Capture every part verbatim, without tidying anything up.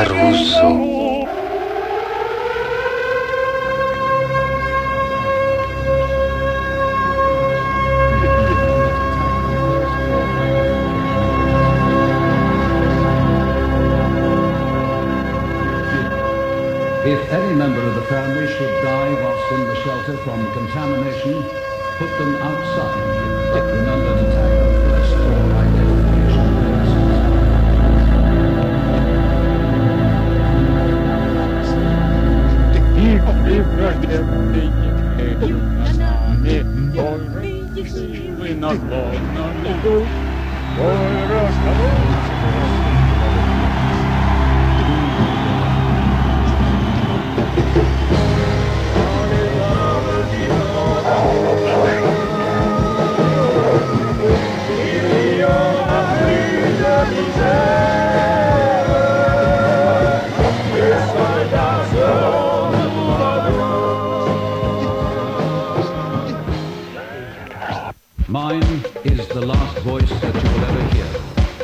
Caruso. If any member of the family should die whilst in the shelter from contamination, put them outside. Remember to tag them first for identification Mine is the last voice that you will ever hear.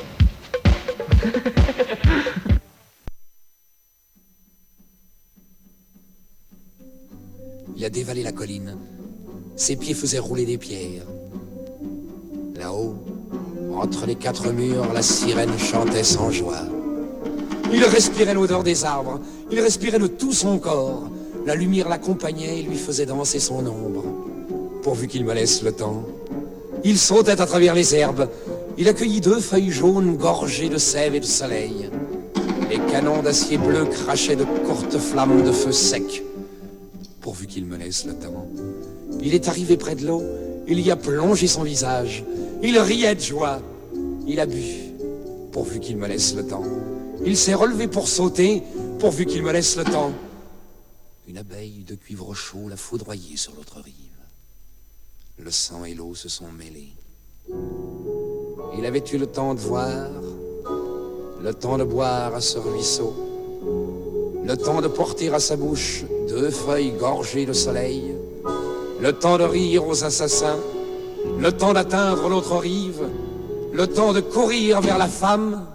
Il a dévalé la colline. Ses pieds faisaient rouler des pierres. Là-haut, entre les quatre murs, la sirène chantait sans joie. Il respirait l'odeur des arbres. Il respirait de tout son corps. La lumière l'accompagnait et lui faisait danser son ombre. Pourvu qu'il me laisse le temps. Il sautait à travers les herbes. Il accueillit deux feuilles jaunes gorgées de sève et de soleil. Les canons d'acier bleu crachaient de courtes flammes de feu sec. Pourvu qu'il me laisse le temps. Il est arrivé près de l'eau. Il y a plongé son visage. Il riait de joie. Il a bu. Pourvu qu'il me laisse le temps. Il s'est relevé pour sauter. Pourvu qu'il me laisse le temps. Une abeille de cuivre chaud l'a foudroyé sur l'autre rive. Le sang et l'eau se sont mêlés. Il avait eu le temps de voir, le temps de boire à ce ruisseau, le temps de porter à sa bouche deux feuilles gorgées de soleil, le temps de rire aux assassins, le temps d'atteindre l'autre rive, le temps de courir vers la femme,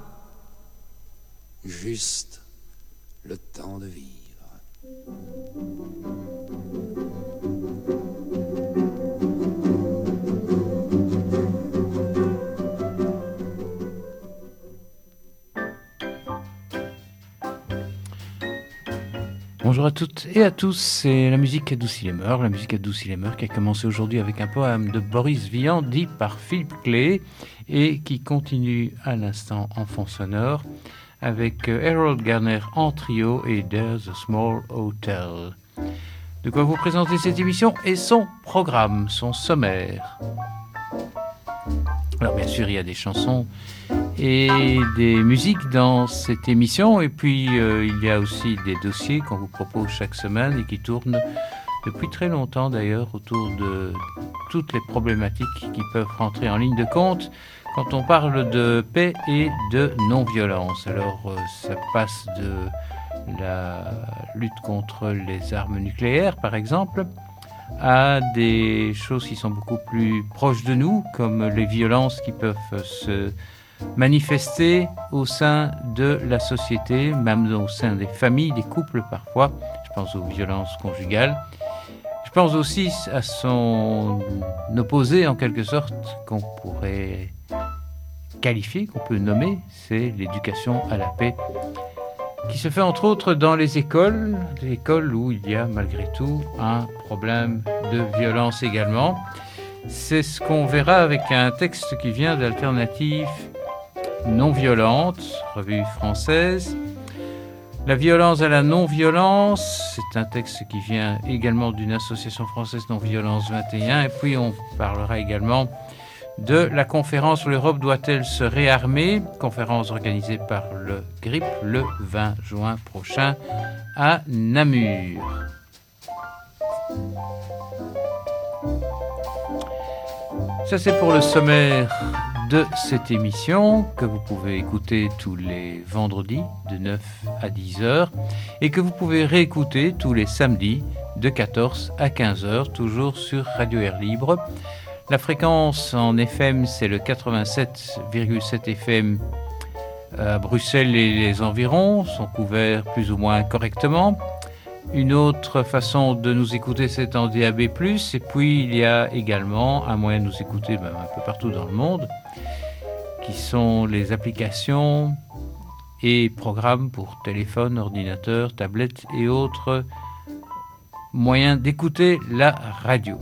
juste le temps de vivre. Bonjour à toutes et à tous, c'est la musique adoucit les mœurs, la musique adoucit les mœurs qui a commencé aujourd'hui avec un poème de Boris Vian dit par Philippe Clay et qui continue à l'instant en fond sonore avec Harold Garner en trio et There's a Small Hotel. De quoi vous présenter cette émission et son programme, son sommaire. Alors bien sûr il y a des chansons et des musiques dans cette émission et puis euh, il y a aussi des dossiers qu'on vous propose chaque semaine et qui tournent depuis très longtemps d'ailleurs autour de toutes les problématiques qui peuvent rentrer en ligne de compte quand on parle de paix et de non-violence. Alors euh, ça passe de la lutte contre les armes nucléaires par exemple à des choses qui sont beaucoup plus proches de nous comme les violences qui peuvent se manifester au sein de la société, même au sein des familles, des couples parfois. Je pense aux violences conjugales. Je pense aussi à son opposé en quelque sorte qu'on pourrait qualifier, qu'on peut nommer, c'est l'éducation à la paix qui se fait entre autres dans les écoles, des écoles où il y a malgré tout un problème de violence également. C'est ce qu'on verra avec un texte qui vient d'Alternative non violente, revue française. La violence à la non-violence, c'est un texte qui vient également d'une association française non-violence vingt et un. Et puis on parlera également de la conférence « L'Europe doit-elle se réarmer ?» conférence organisée par le G R I P le vingt juin prochain à Namur. Ça c'est pour le sommaire de cette émission que vous pouvez écouter tous les vendredis de neuf à dix heures et que vous pouvez réécouter tous les samedis de quatorze à quinze heures, toujours sur Radio Air Libre. La fréquence en F M, c'est le quatre-vingt-sept virgule sept F M à Bruxelles et les environs sont couverts plus ou moins correctement. Une autre façon de nous écouter, c'est en D A B plus, et puis il y a également un moyen de nous écouter même un peu partout dans le monde, qui sont les applications et programmes pour téléphone, ordinateur, tablette et autres moyens d'écouter la radio.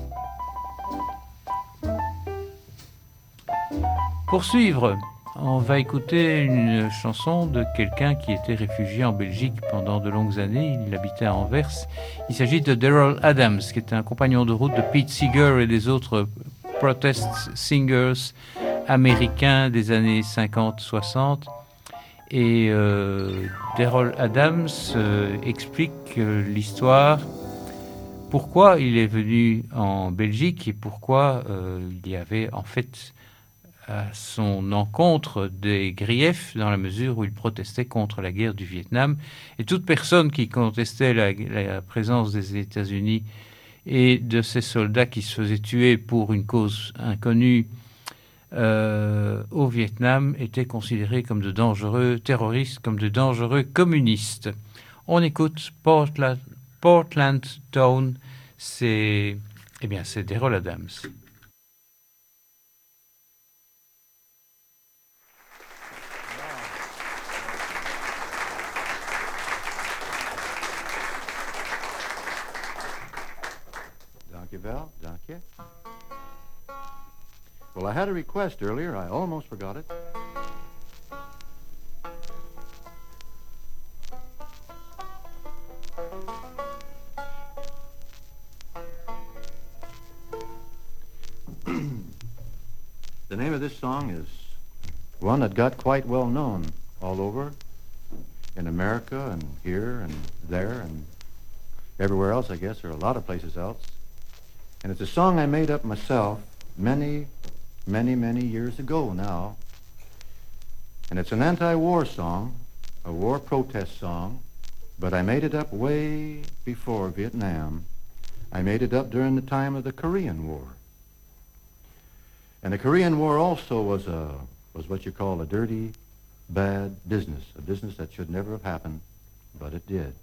Pour suivre, on va écouter une chanson de quelqu'un qui était réfugié en Belgique pendant de longues années. Il habitait à Anvers. Il s'agit de Daryl Adams, qui était un compagnon de route de Pete Seeger et des autres protest singers américains des années cinquante soixante. Et euh, Daryl Adams euh, explique euh, l'histoire, pourquoi il est venu en Belgique et pourquoi euh, il y avait en fait à son encontre des griefs dans la mesure où il protestait contre la guerre du Vietnam. Et toute personne qui contestait la, la présence des États-Unis et de ces soldats qui se faisaient tuer pour une cause inconnue euh, au Vietnam était considérée comme de dangereux terroristes, comme de dangereux communistes. On écoute Portland, Portland Town, c'est, eh bien, c'est Daryl Adams. Val, danke. Well, I had a request earlier. I almost forgot it. The name of this song is one that got quite well known all over in America and here and there and everywhere else, I guess, or a lot of places else. And it's a song I made up myself many, many, many years ago now. And it's an anti-war song, a war protest song, but I made it up way before Vietnam. I made it up during the time of the Korean War. And the Korean War also was a was what you call a dirty, bad business, a business that should never have happened, but it did.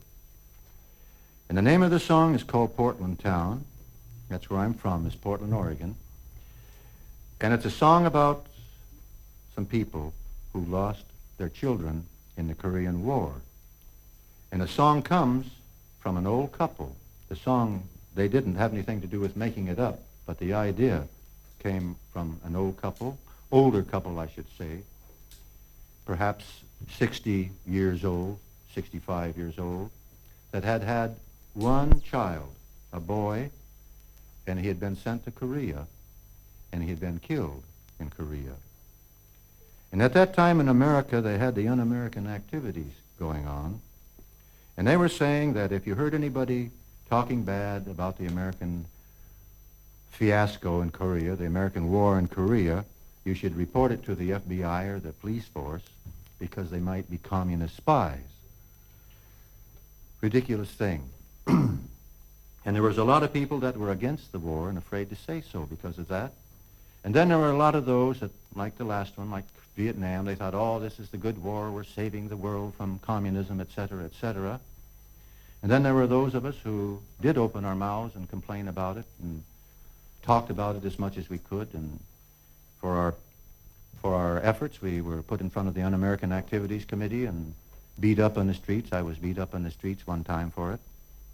And the name of the song is called Portland Town. That's where I'm from, is Portland, Oregon. And it's a song about some people who lost their children in the Korean War. And the song comes from an old couple. The song, they didn't have anything to do with making it up, but the idea came from an old couple, older couple, I should say, perhaps sixty years old, sixty-five years old, that had had one child, a boy, and he had been sent to Korea, and he had been killed in Korea. And at that time in America, they had the un-American activities going on, and they were saying that if you heard anybody talking bad about the American fiasco in Korea, the American war in Korea, you should report it to the F B I or the police force because they might be communist spies. Ridiculous thing. And there was a lot of people that were against the war and afraid to say so because of that. And then there were a lot of those that, like the last one, like Vietnam, they thought, oh, this is the good war, we're saving the world from communism, et cetera, et cetera. And then there were those of us who did open our mouths and complain about it and talked about it as much as we could. And for our, for our efforts, we were put in front of the Un-American Activities Committee and beat up on the streets. I was beat up on the streets one time for it.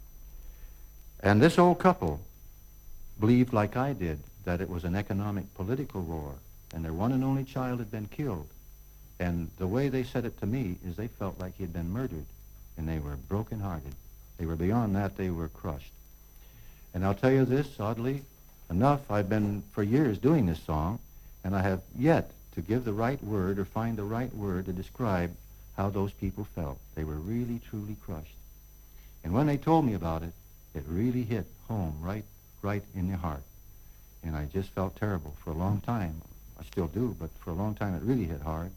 And this old couple believed, like I did, that it was an economic political war, and their one and only child had been killed. And the way they said it to me is they felt like he had been murdered, and they were broken-hearted. They were beyond that, they were crushed. And I'll tell you this, oddly enough, I've been for years doing this song, and I have yet to give the right word or find the right word to describe how those people felt. They were really, truly crushed. And when they told me about it, it really hit home, right, right in the heart. And I just felt terrible for a long time. I still do, but for a long time it really hit hard.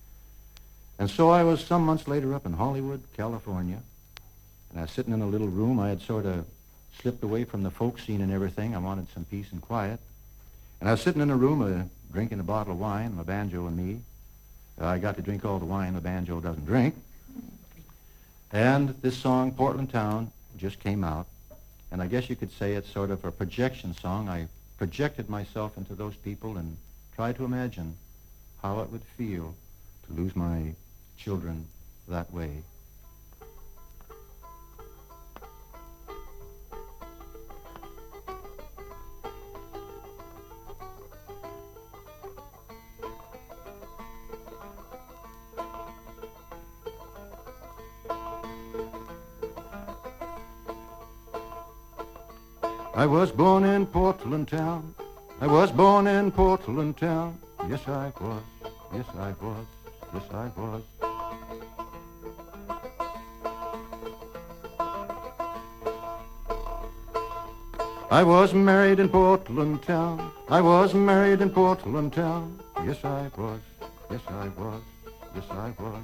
And so I was some months later up in Hollywood, California, and I was sitting in a little room. I had sort of slipped away from the folk scene and everything. I wanted some peace and quiet. And I was sitting in a room uh, drinking a bottle of wine, my banjo and me, I got to drink all the wine the banjo doesn't drink. And this song, Portland Town, just came out. And I guess you could say it's sort of a projection song. I projected myself into those people and tried to imagine how it would feel to lose my children that way. I was born in Portland Town. I was born in Portland Town. Yes, I was. Yes, I was. Yes, I was. I was married in Portland Town. I was married in Portland Town. Yes, I was. Yes, I was. Yes, I was.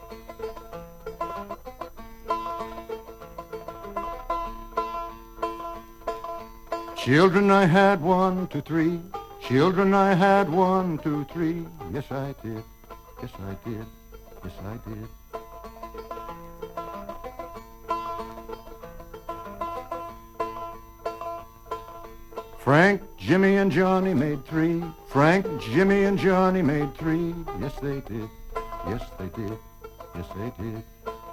Children I had one, two, three. Children I had one, two, three. Yes, I did. Yes, I did. Yes, I did. Frank, Jimmy, and Johnny made three. Frank, Jimmy, and Johnny made three. Yes, they did. Yes, they did. Yes, they did.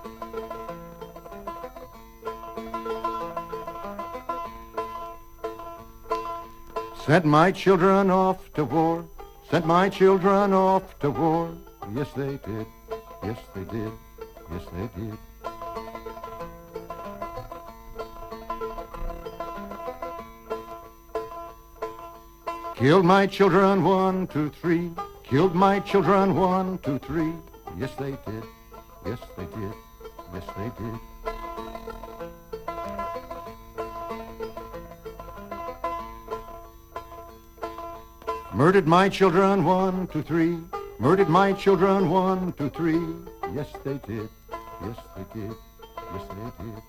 Sent my children off to war. Sent my children off to war. Yes, they did. Yes, they did. Yes, they did. Killed my children, one, two, three. Killed my children, one, two, three. Yes, they did. Yes, they did. Yes, they did. Murdered my children, one, two, three. Murdered my children, one, two, three. Yes, they did. Yes, they did. Yes, they did.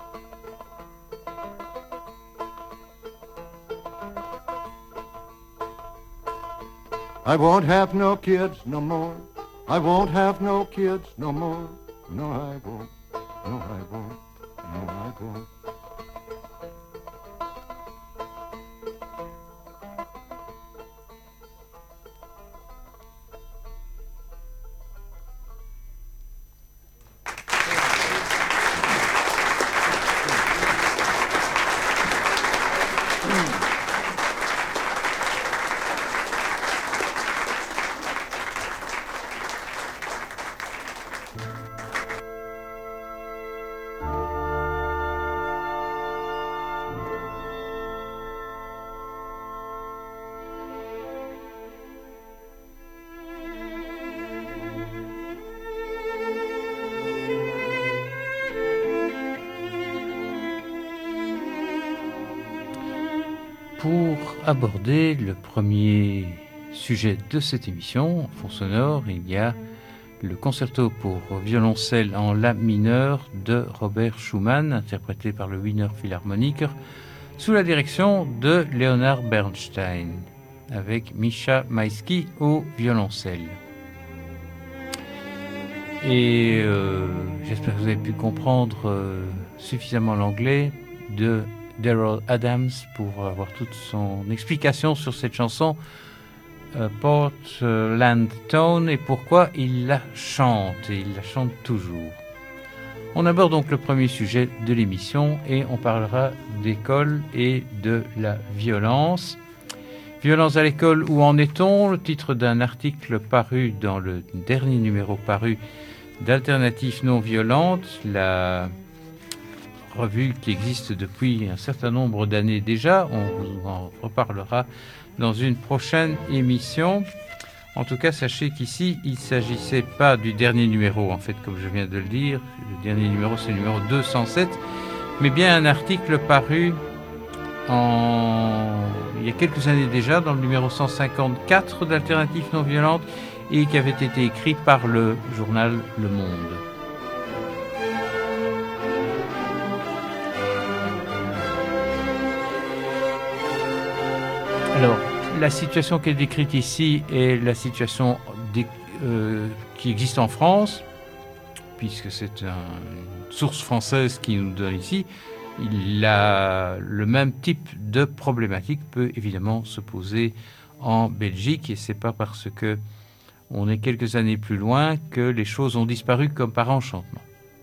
I won't have no kids no more. I won't have no kids no more. No, I won't. No, I won't. No, I won't. Pour aborder le premier sujet de cette émission, en fond sonore, il y a le concerto pour violoncelle en la mineur de Robert Schumann, interprété par le Wiener Philharmoniker, sous la direction de Leonard Bernstein, avec Misha Maïski au violoncelle. Et euh, j'espère que vous avez pu comprendre euh, suffisamment l'anglais de Daryl Adams pour avoir toute son explication sur cette chanson euh, Portland Town et pourquoi il la chante, et il la chante toujours. On aborde donc le premier sujet de l'émission et on parlera d'école et de la violence. Violence à l'école, où en est-on? Le titre d'un article paru dans le dernier numéro paru d'Alternatives non violentes, la revue qui existe depuis un certain nombre d'années déjà. On vous en reparlera dans une prochaine émission. En tout cas, sachez qu'ici, il ne s'agissait pas du dernier numéro, en fait, comme je viens de le dire. Le dernier numéro, c'est le numéro deux cent sept, mais bien un article paru en... il y a quelques années déjà, dans le numéro cent cinquante-quatre d'Alternatives non violentes, et qui avait été écrit par le journal Le Monde. Alors, la situation qui est décrite ici est la situation dé- euh, qui existe en France, puisque c'est un, une source française qui nous donne ici, il a le même type de problématique peut évidemment se poser en Belgique, et c'est pas parce que on est quelques années plus loin que les choses ont disparu comme par enchantement.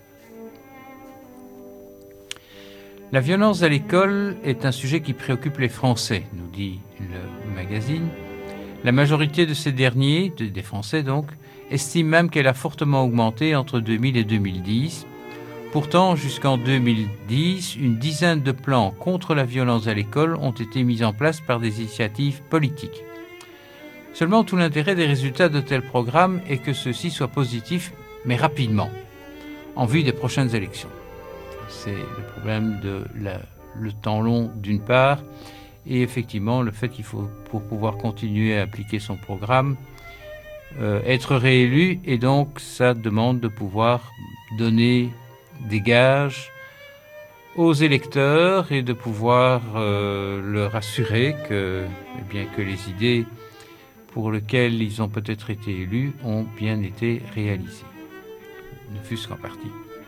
La violence à l'école est un sujet qui préoccupe les Français, nous dit le magazine. La majorité de ces derniers, des Français donc, estime même qu'elle a fortement augmenté entre deux mille et deux mille dix. Pourtant, jusqu'en deux mille dix, une dizaine de plans contre la violence à l'école ont été mis en place par des initiatives politiques. Seulement, tout l'intérêt des résultats de tels programmes est que ceux-ci soient positifs, mais rapidement, en vue des prochaines élections. C'est le problème de la, le temps long d'une part, et effectivement le fait qu'il faut, pour pouvoir continuer à appliquer son programme, euh, être réélu, et donc ça demande de pouvoir donner des gages aux électeurs et de pouvoir euh, leur assurer que, eh bien, que les idées pour lesquelles ils ont peut-être été élus ont bien été réalisées, ne fût-ce qu'en partie.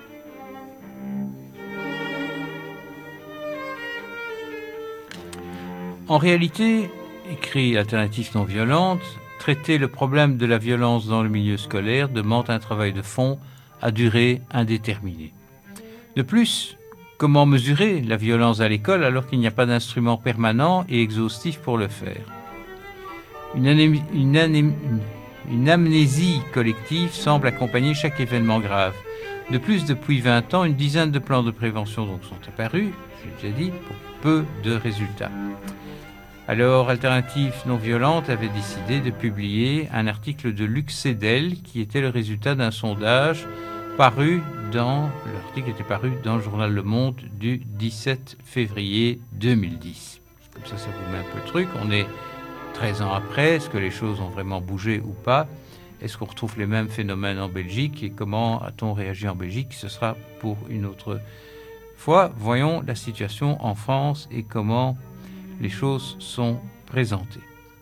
En réalité, écrit Alternative non violente, traiter le problème de la violence dans le milieu scolaire demande un travail de fond à durée indéterminée. De plus, comment mesurer la violence à l'école alors qu'il n'y a pas d'instrument permanent et exhaustif pour le faire ? Une, ané- une, ané- une amnésie collective semble accompagner chaque événement grave. De plus, depuis vingt ans, une dizaine de plans de prévention donc sont apparus, j'ai déjà dit, pour peu de résultats. Alors, Alternative non violente avait décidé de publier un article de Luc Sedel qui était le résultat d'un sondage paru dans, l'article était paru dans le journal Le Monde du dix-sept février deux mille dix. Comme ça, ça vous met un peu le truc. On est treize ans après. Est-ce que les choses ont vraiment bougé ou pas ? Est-ce qu'on retrouve les mêmes phénomènes en Belgique ? Et comment a-t-on réagi en Belgique ? Ce sera pour une autre fois. Voyons la situation en France et comment les choses sont présentées.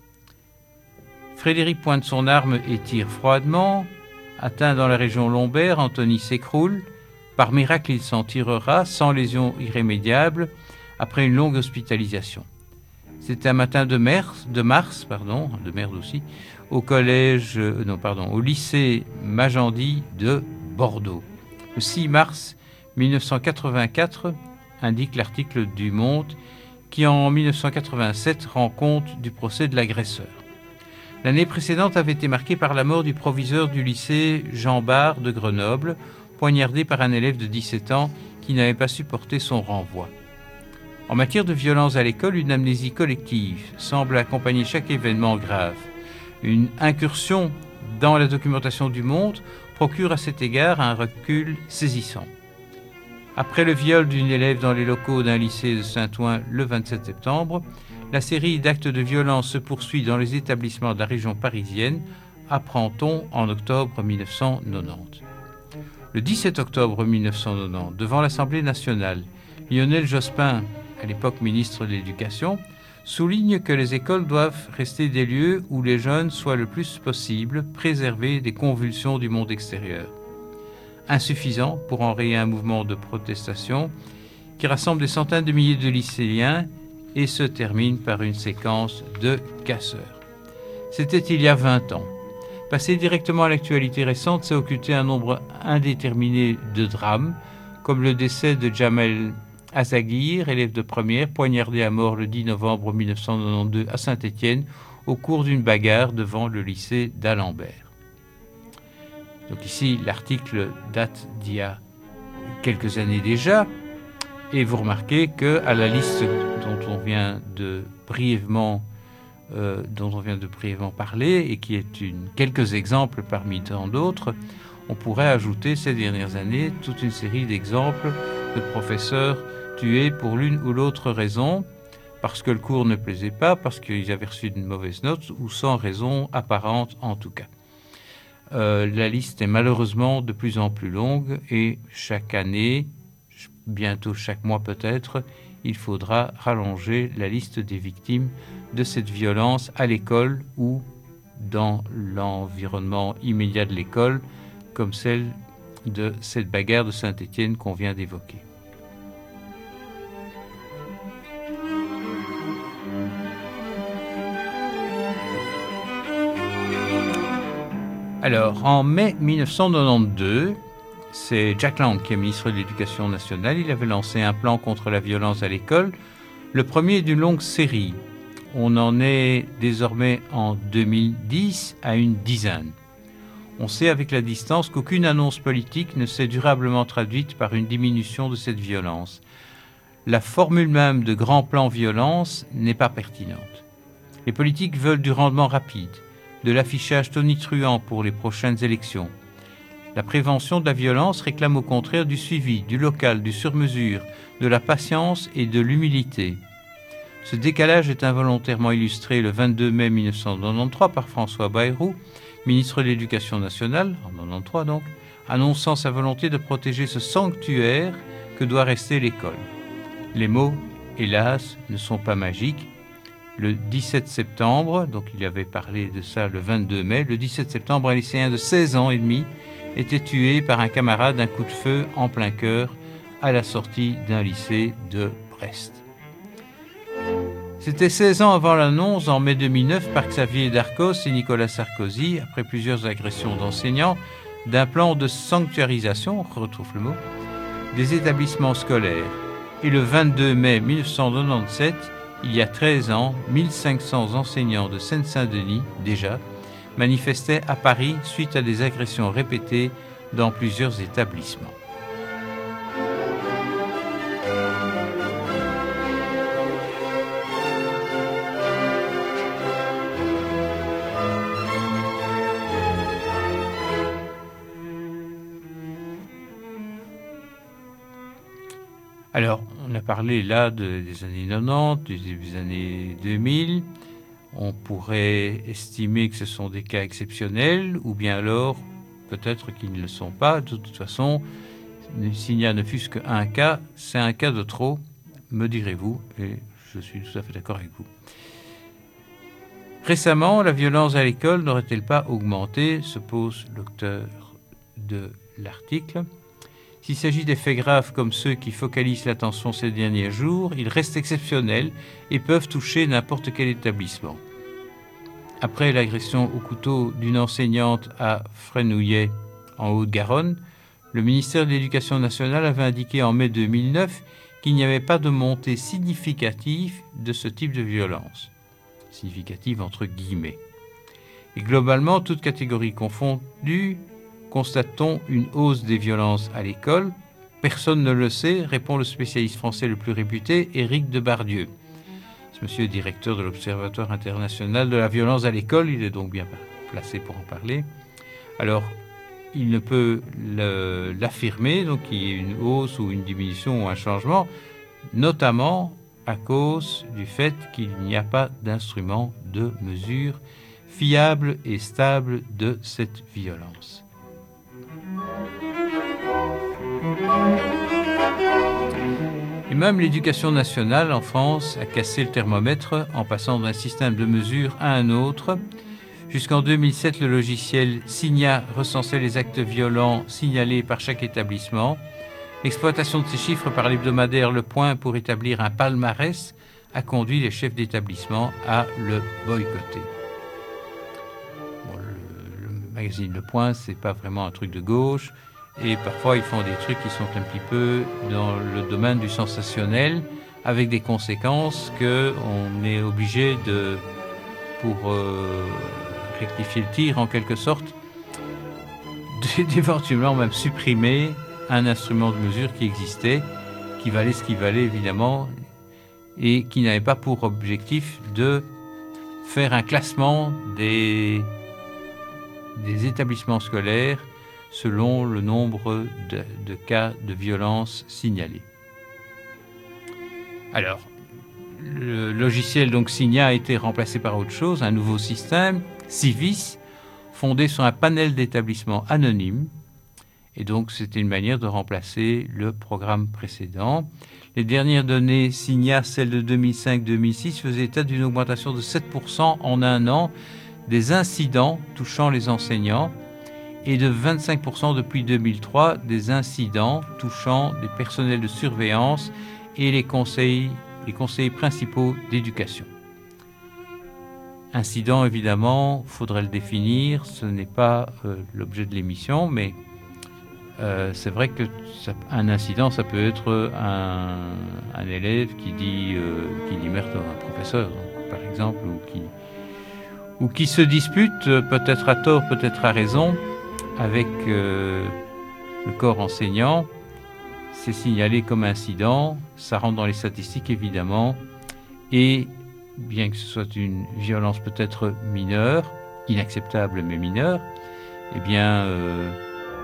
Frédéric pointe son arme et tire froidement. Atteint dans la région lombaire, Anthony s'écroule. Par miracle, il s'en tirera sans lésion irrémédiable après une longue hospitalisation. C'était un matin de mars, de mars, pardon, de merde aussi, au collège, euh, non pardon, au lycée Magendie de Bordeaux. Le six mars mille neuf cent quatre-vingt-quatre, indique l'article du Monde, qui en mille neuf cent quatre-vingt-sept rend compte du procès de l'agresseur. L'année précédente avait été marquée par la mort du proviseur du lycée Jean Bart de Grenoble, poignardé par un élève de dix-sept ans qui n'avait pas supporté son renvoi. En matière de violence à l'école, une amnésie collective semble accompagner chaque événement grave. Une incursion dans la documentation du Monde procure à cet égard un recul saisissant. Après le viol d'une élève dans les locaux d'un lycée de Saint-Ouen le vingt-sept septembre, la série d'actes de violence se poursuit dans les établissements de la région parisienne, apprend-on en octobre mille neuf cent quatre-vingt-dix. Le dix-sept octobre mille neuf cent quatre-vingt-dix, devant l'Assemblée nationale, Lionel Jospin, à l'époque ministre de l'Éducation, souligne que les écoles doivent rester des lieux où les jeunes soient le plus possible préservés des convulsions du monde extérieur. Insuffisant pour enrayer un mouvement de protestation qui rassemble des centaines de milliers de lycéens et se termine par une séquence de casseurs. C'était il y a vingt ans. Passer directement à l'actualité récente, c'est occulter un nombre indéterminé de drames, comme le décès de Jamel Azagir, élève de première, poignardé à mort le dix novembre mille neuf cent quatre-vingt-douze à Saint-Étienne, au cours d'une bagarre devant le lycée d'Alembert. Donc ici, l'article date d'il y a quelques années déjà, et vous remarquez qu'à la liste dont on vient de brièvement, euh, dont on vient de brièvement parler, et qui est une, quelques exemples parmi tant d'autres, on pourrait ajouter ces dernières années toute une série d'exemples de professeurs tués pour l'une ou l'autre raison, parce que le cours ne plaisait pas, parce qu'ils avaient reçu une mauvaise note, ou sans raison apparente en tout cas. Euh, la liste est malheureusement de plus en plus longue et chaque année, bientôt chaque mois peut-être, il faudra rallonger la liste des victimes de cette violence à l'école ou dans l'environnement immédiat de l'école, comme celle de cette bagarre de Saint-Étienne qu'on vient d'évoquer. Alors, en mai mille neuf cent quatre-vingt-douze, c'est Jack Lang qui est ministre de l'Éducation nationale. Il avait lancé un plan contre la violence à l'école, le premier d'une longue série. On en est désormais en deux mille dix à une dizaine. On sait avec la distance qu'aucune annonce politique ne s'est durablement traduite par une diminution de cette violence. La formule même de grand plan violence n'est pas pertinente. Les politiques veulent du rendement rapide, de l'affichage tonitruant pour les prochaines élections. La prévention de la violence réclame au contraire du suivi, du local, du sur-mesure, de la patience et de l'humilité. Ce décalage est involontairement illustré le vingt-deux mai mille neuf cent quatre-vingt-treize par François Bayrou, ministre de l'Éducation nationale, en mille neuf cent quatre-vingt-treize donc, annonçant sa volonté de protéger ce sanctuaire que doit rester l'école. Les mots, hélas, ne sont pas magiques. Le dix-sept septembre, donc il avait parlé de ça le vingt-deux mai, le dix-sept septembre, un lycéen de seize ans et demi était tué par un camarade d'un coup de feu en plein cœur à la sortie d'un lycée de Brest. C'était seize ans avant l'annonce, en mai deux mille neuf, par Xavier Darcos et Nicolas Sarkozy, après plusieurs agressions d'enseignants, d'un plan de sanctuarisation, on retrouve le mot, des établissements scolaires. Et le vingt-deux mai mille neuf cent quatre-vingt-dix-sept, il y a treize ans, mille cinq cents enseignants de Seine-Saint-Denis, déjà, manifestaient à Paris suite à des agressions répétées dans plusieurs établissements. Alors, on a parlé là de, des années quatre-vingt-dix, des, des années deux mille. On pourrait estimer que ce sont des cas exceptionnels, ou bien alors, peut-être qu'ils ne le sont pas. De toute façon, s'il n'y a ne fût-ce qu'un cas, c'est un cas de trop, me direz-vous, et je suis tout à fait d'accord avec vous. Récemment, la violence à l'école n'aurait-elle pas augmenté, se pose l'auteur de l'article. S'il s'agit des faits graves comme ceux qui focalisent l'attention ces derniers jours, ils restent exceptionnels et peuvent toucher n'importe quel établissement. Après l'agression au couteau d'une enseignante à Fresnouillet, en Haute-Garonne, le ministère de l'Éducation nationale avait indiqué en mai deux mille neuf qu'il n'y avait pas de montée significative de ce type de violence. Significative entre guillemets. Et globalement, toutes catégories confondues, constate-t-on une hausse des violences à l'école? Personne ne le sait, répond le spécialiste français le plus réputé, Éric Debardieu. Ce monsieur est directeur de l'Observatoire international de la violence à l'école, il est donc bien placé pour en parler. Alors, il ne peut le, l'affirmer, donc qu'il y ait une hausse ou une diminution ou un changement, notamment à cause du fait qu'il n'y a pas d'instrument de mesure fiable et stable de cette violence. Et même l'éducation nationale en France a cassé le thermomètre en passant d'un système de mesure à un autre. Jusqu'en deux mille sept, le logiciel Signa recensait les actes violents signalés par chaque établissement. L'exploitation de ces chiffres par l'hebdomadaire Le Point pour établir un palmarès a conduit les chefs d'établissement à le boycotter. Bon, le, le magazine Le Point, c'est pas vraiment un truc de gauche. Et parfois, ils font des trucs qui sont un petit peu dans le domaine du sensationnel, avec des conséquences qu'on est obligé de, pour euh, rectifier le tir en quelque sorte, d'éventuellement même supprimer un instrument de mesure qui existait, qui valait ce qu'il valait évidemment, et qui n'avait pas pour objectif de faire un classement des, des établissements scolaires selon le nombre de, de cas de violence signalés. Alors, le logiciel donc Signa a été remplacé par autre chose, un nouveau système, Civis, fondé sur un panel d'établissements anonymes, et donc c'était une manière de remplacer le programme précédent. Les dernières données Signa, celles de deux mille cinq deux mille six, faisaient état d'une augmentation de sept pour cent en un an des incidents touchant les enseignants et de vingt-cinq pour cent depuis deux mille trois des incidents touchant les personnels de surveillance et les conseils, les conseillers principaux d'éducation. Incident, évidemment, il faudrait le définir, ce n'est pas euh, l'objet de l'émission, mais euh, c'est vrai que ça, un incident, ça peut être un, un élève qui dit, euh, qui dit merde à un professeur, donc, par exemple, ou qui, ou qui se dispute, peut-être à tort, peut-être à raison, avec euh, le corps enseignant. C'est signalé comme incident, ça rentre dans les statistiques, évidemment, et bien que ce soit une violence peut-être mineure, inacceptable mais mineure, eh bien, euh,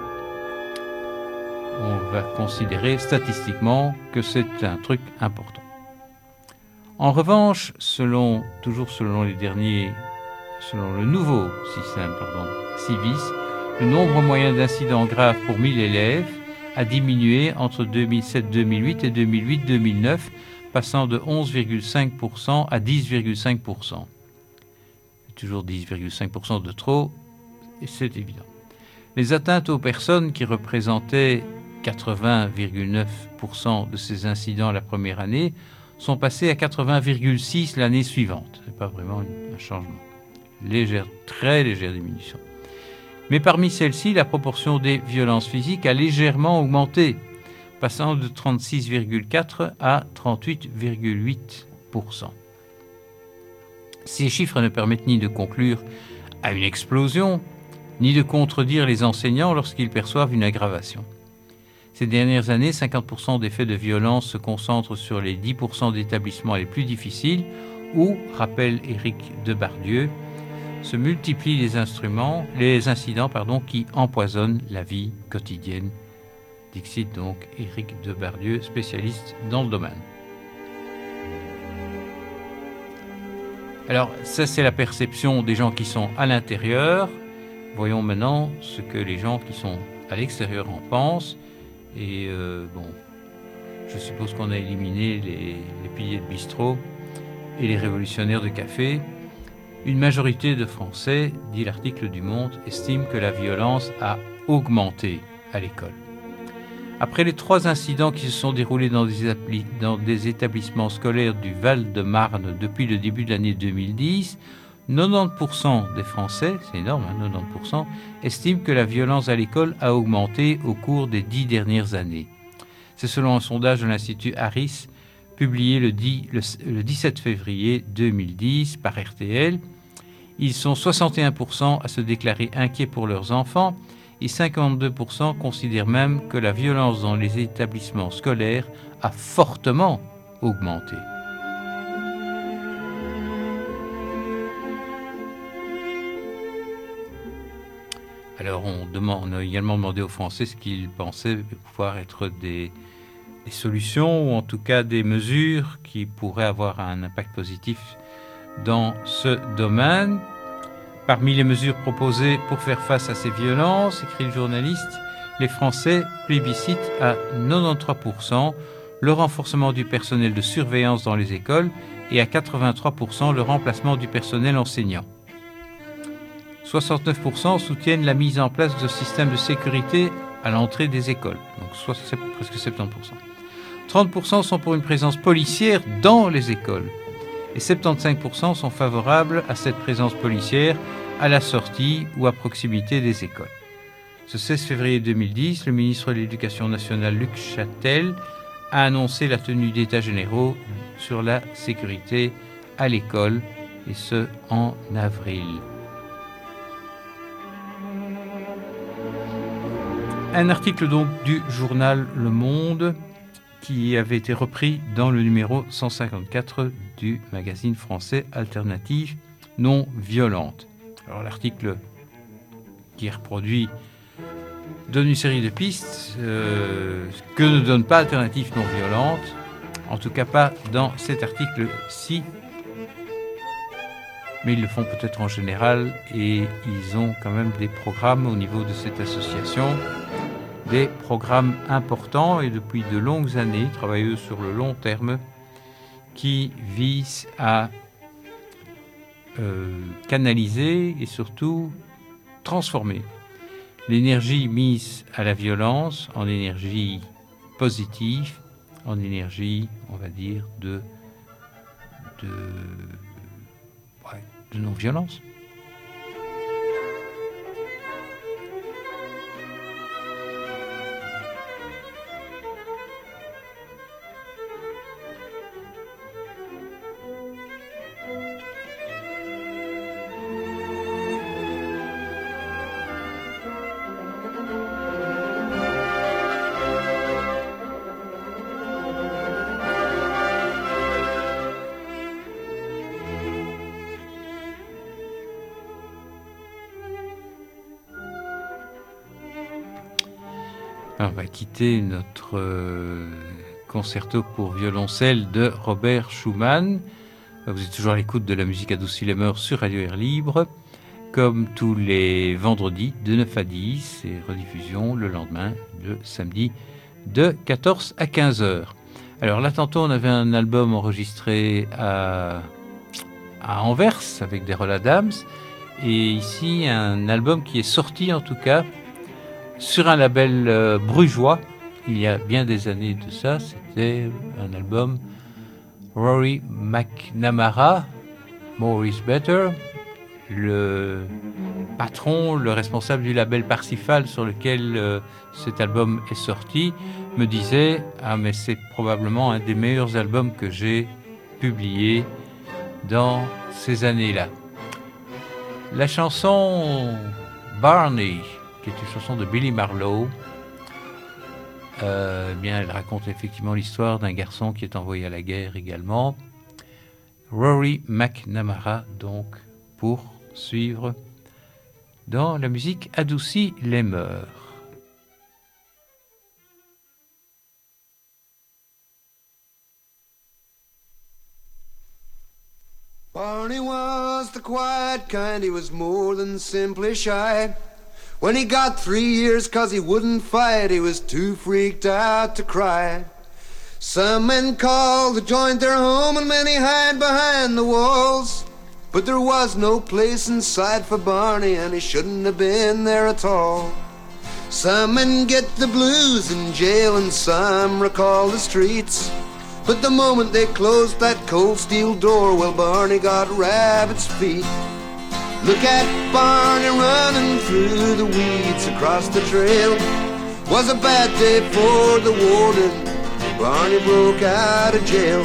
on va considérer statistiquement que c'est un truc important. En revanche, selon, toujours selon les derniers, selon le nouveau système, pardon, Civis, le nombre moyen d'incidents graves pour mille élèves a diminué entre deux mille sept deux mille huit et deux mille huit deux mille neuf, passant de onze virgule cinq pour cent à dix virgule cinq pour cent. Toujours dix virgule cinq pour cent de trop, et c'est évident. Les atteintes aux personnes, qui représentaient quatre-vingts virgule neuf pour cent de ces incidents la première année, sont passées à quatre-vingts virgule six pour cent l'année suivante. Ce n'est pas vraiment un changement. Légère, très légère diminution. Mais parmi celles-ci, la proportion des violences physiques a légèrement augmenté, passant de trente-six virgule quatre à trente-huit virgule huit pour cent. Ces chiffres ne permettent ni de conclure à une explosion, ni de contredire les enseignants lorsqu'ils perçoivent une aggravation. Ces dernières années, cinquante pour cent des faits de violence se concentrent sur les dix pour cent d'établissements les plus difficiles où, rappelle Éric Debardieu, se multiplient les instruments, les incidents pardon, qui empoisonnent la vie quotidienne. Dixit donc Éric Debardieu, spécialiste dans le domaine. Alors, ça c'est la perception des gens qui sont à l'intérieur. Voyons maintenant ce que les gens qui sont à l'extérieur en pensent. Et euh, bon, je suppose qu'on a éliminé les, les piliers de bistrot et les révolutionnaires de café. Une majorité de Français, dit l'article du Monde, estime que la violence a augmenté à l'école. Après les trois incidents qui se sont déroulés dans des, appli- dans des établissements scolaires du Val-de-Marne depuis le début de l'année deux mille dix, quatre-vingt-dix pour cent des Français, c'est énorme, hein, quatre-vingt-dix pour cent, estiment que la violence à l'école a augmenté au cours des dix dernières années. C'est selon un sondage de l'Institut Harris, publié le, dix, le, le dix-sept février deux mille dix par R T L. Ils sont soixante et un pour cent à se déclarer inquiets pour leurs enfants et cinquante-deux pour cent considèrent même que la violence dans les établissements scolaires a fortement augmenté. Alors on, demande, on a également demandé aux Français ce qu'ils pensaient pouvoir être des, des solutions ou en tout cas des mesures qui pourraient avoir un impact positif dans ce domaine. Parmi les mesures proposées pour faire face à ces violences, écrit le journaliste, les Français plébiscitent à quatre-vingt-treize pour cent le renforcement du personnel de surveillance dans les écoles et à quatre-vingt-trois pour cent le remplacement du personnel enseignant. soixante-neuf pour cent soutiennent la mise en place de systèmes de sécurité à l'entrée des écoles, donc soit, presque soixante-dix pour cent. trente pour cent sont pour une présence policière dans les écoles et soixante-quinze pour cent sont favorables à cette présence policière à la sortie ou à proximité des écoles. Ce seize février deux mille dix, le ministre de l'Éducation nationale, Luc Châtel, a annoncé la tenue d'états généraux sur la sécurité à l'école, et ce, en avril. Un article donc du journal Le Monde qui avait été repris dans le numéro cent cinquante-quatre du magazine français Alternative non violente. Alors l'article qui est reproduit donne une série de pistes euh, que ne donne pas Alternative non violente, en tout cas pas dans cet article-ci, mais ils le font peut-être en général et ils ont quand même des programmes au niveau de cette association, des programmes importants et depuis de longues années, travailleux sur le long terme, qui visent à euh, canaliser et surtout transformer l'énergie mise à la violence en énergie positive, en énergie, on va dire, de, de, ouais, de non-violence. On va quitter notre euh, concerto pour violoncelle de Robert Schumann. Vous êtes toujours à l'écoute de la musique adoucie les mœurs sur Radio Air Libre, comme tous les vendredis de neuf à dix et rediffusion le lendemain, le samedi, de quatorze à quinze heures. Alors là, tantôt, on avait un album enregistré à, à Anvers avec des Roll Adams, et ici, un album qui est sorti en tout cas sur un label euh, brugeois, il y a bien des années de ça. C'était un album Rory McNamara, More is Better, le patron, le responsable du label Parsifal sur lequel euh, cet album est sorti, me disait « Ah, mais c'est probablement un des meilleurs albums que j'ai publié dans ces années-là ». La chanson Barney, qui est une chanson de Billy Marlowe, euh, eh bien, elle raconte effectivement l'histoire d'un garçon qui est envoyé à la guerre également. Rory McNamara, donc, pour suivre dans la musique adoucie les mœurs. Barney was the quiet kind, he was more than simply shy. When he got three years, cause he wouldn't fight, he was too freaked out to cry. Some men called the joint their home and many hide behind the walls. But there was no place inside for Barney and he shouldn't have been there at all. Some men get the blues in jail and some recall the streets. But the moment they closed that cold steel door, well, Barney got rabbit's feet. Look at Barney running through the weeds across the trail. Was a bad day for the warden. Barney broke out of jail.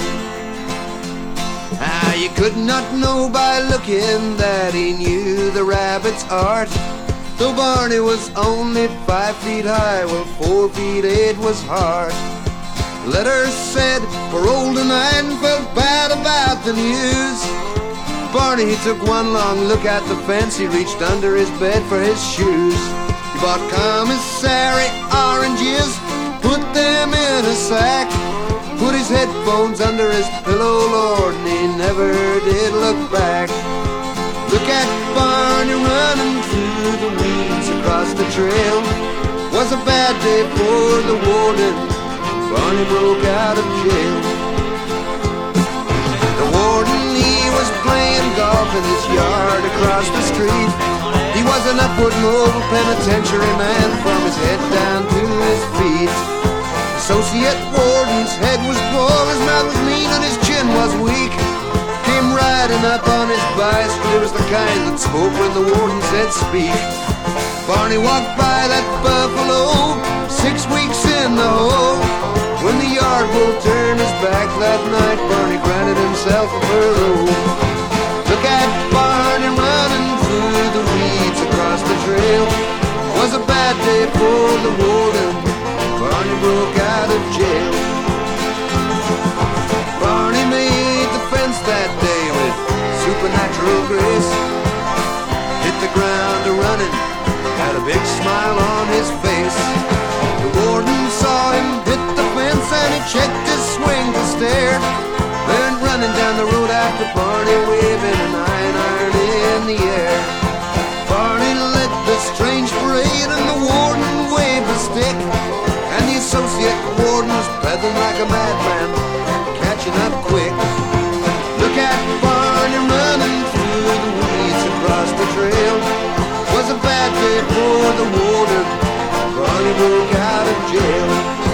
Ah, you could not know by looking that he knew the rabbit's art. Though Barney was only five feet high, well, four feet eight was hard. Letters said, for old and I felt bad about the news. Barney, he took one long look at the fence, he reached under his bed for his shoes. He bought commissary oranges, put them in a sack, put his headphones under his pillow, Lord, and he never did look back. Look at Barney running through the weeds across the trail. Was a bad day for the warden. Barney broke out of jail. The warden, he was playing golf in his yard across the street. He was an upward mobile penitentiary man from his head down to his feet. Associate warden's head was full, his mouth was mean and his chin was weak. Came riding up on his bicycle, it was the kind that spoke when the warden said speak. Barney walked by that buffalo, six weeks in the hole. When the yard bull turned his back that night, Barney granted himself a furlough. Look at Barney running through the weeds across the trail. Was a bad day for the warden. Barney broke out of jail. Barney made the fence that day with supernatural grace. Hit the ground a-running, had a big smile on his face. The warden saw him hit the fence and he checked his swing to stare. Then running down the road after Barney, waving an iron iron in the air. Barney led the strange parade and the warden waved a stick. And the associate warden was pedaling like a madman, catching up quick. Look at Barney running through the broke out of jail.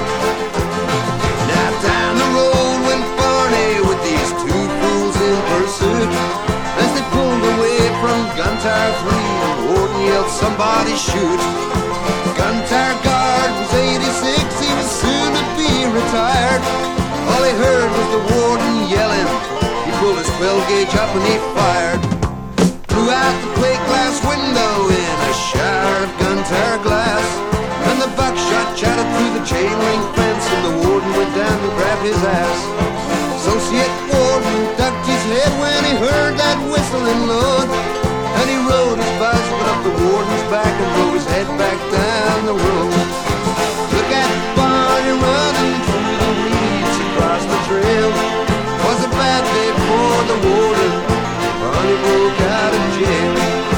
Now down the road went Barney with these two fools in pursuit. As they pulled away from Gun Tower three, Warden yelled, "Somebody shoot!" Gun Tower guard was eighty-six, he was soon to be retired. All he heard was the warden yelling. He pulled his twelve gauge up and he fired. Blew out the plate glass window in a shower of Gun Tower glass. And the buckshot chattered through the chain link fence, and the warden went down to grab his ass. Associate warden ducked his head when he heard that whistling load, and he rode his bicycle up the warden's back and drove his head back down the road. Look at Barney running through the weeds across the trail. Was a bad day for the warden. Barney broke out of jail.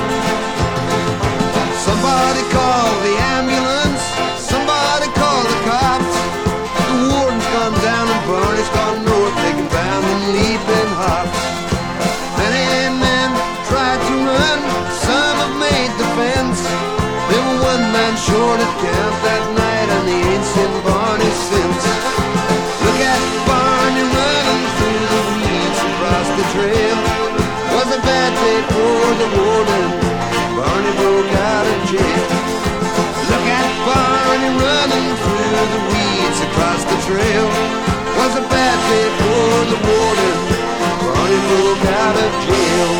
Somebody call the ambulance. Somebody call the cops. The warden's gone down and Barney's gone north, taking bound and leaping hops. Many men tried to run, some have made defense. They were one man short at camp that night, and they ain't seen Barney since. Look at Barney running through the weeds across the trail. Was a bad day for the warden. Barney broke out of jail. Look at Barney running through the weeds across the trail. Was a bad day for the warden. Barney broke out of jail.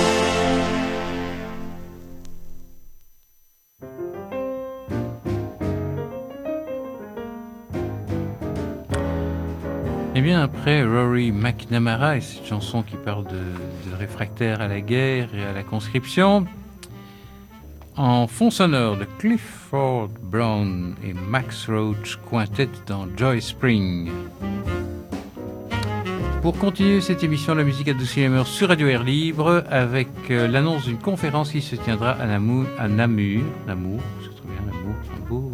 Eh bien, après Rory McNamara et cette chanson qui parle de, de réfractaires à la guerre et à la conscription, en fond sonore de Clifford Brown et Max Roach Quintet dans Joy Spring. Pour continuer cette émission, la musique adoucit les mœurs sur Radio Air Libre avec euh, l'annonce d'une conférence qui se tiendra à Namur, à Namur, Namur, c'est très bien, Namur, Namur,